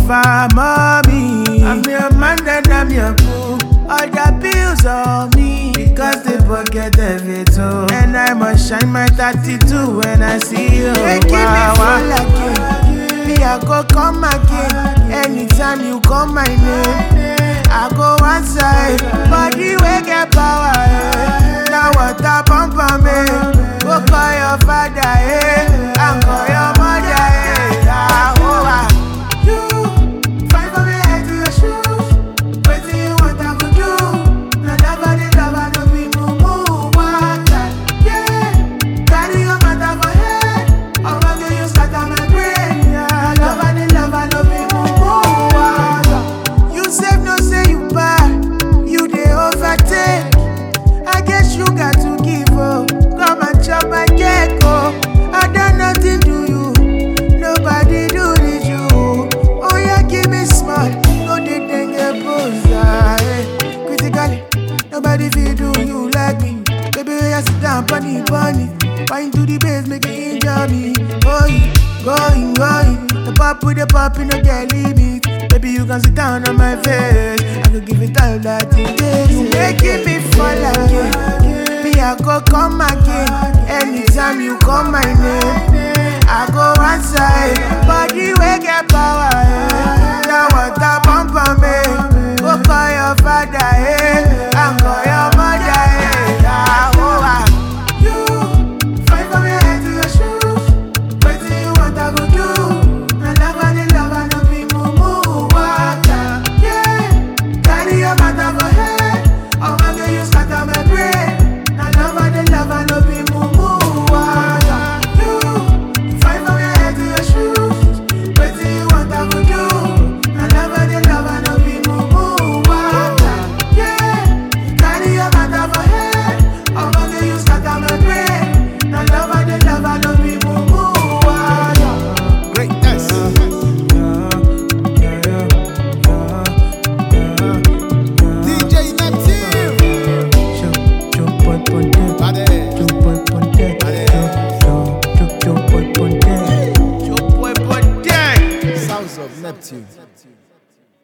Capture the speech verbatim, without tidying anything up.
over mommy. I'm your man and I'm your boo. All the bills on me because they forget everything. And I must shine my thirty-two when I see you. Making wow, me feel like me, I go come again. Anytime you call my name, I go one side. Body will get power. Eh. Now what a pump on me. Go call your father, eh? And call your mother, eh? Ah, oh, ah. You fight for me head to your shoes. What do you want I could do? Now never did love, don't be moo what that? Yeah, carry your matter for head. I'm gonna get you scatter my brain. Yeah, never did love, don't be moo what. You save no say you buy. You dey overtake. I guess you got to give up. Come and chop my cake, oh. I done nothing to you. Nobody do this you. Oh yeah, give me small. No they think get boza, eh. Critically, nobody feel do you like me. Baby, I sit down, bunny, bunny. Wine to the base, make it injure me. Going, going, going. The pop with the pop, you no get limit. Baby, you can sit down on my face. I could give it all that it is. You making me fall again. I go come again. Anytime you call my name, I go one side. Body will get power. Eh. Now what a bump on me. Go call your father, eh? And call your mother, eh? Ah, oh, ah. You fight for me head to your shoes. What do you want I go do? I love and the love and no be moo moo water. Yeah, carry your matter for head. I'm gonna you scatter my brain. Love and no be moo moo water. You fight for your head to your shoes. What do you want I go do? I love and the love and no be moo moo water. Yeah, carry your matter for head. I'm gonna you scatter my brain. I love and the love and no be moo moo water. Greatness. D J Neptune. Sounds of Neptune.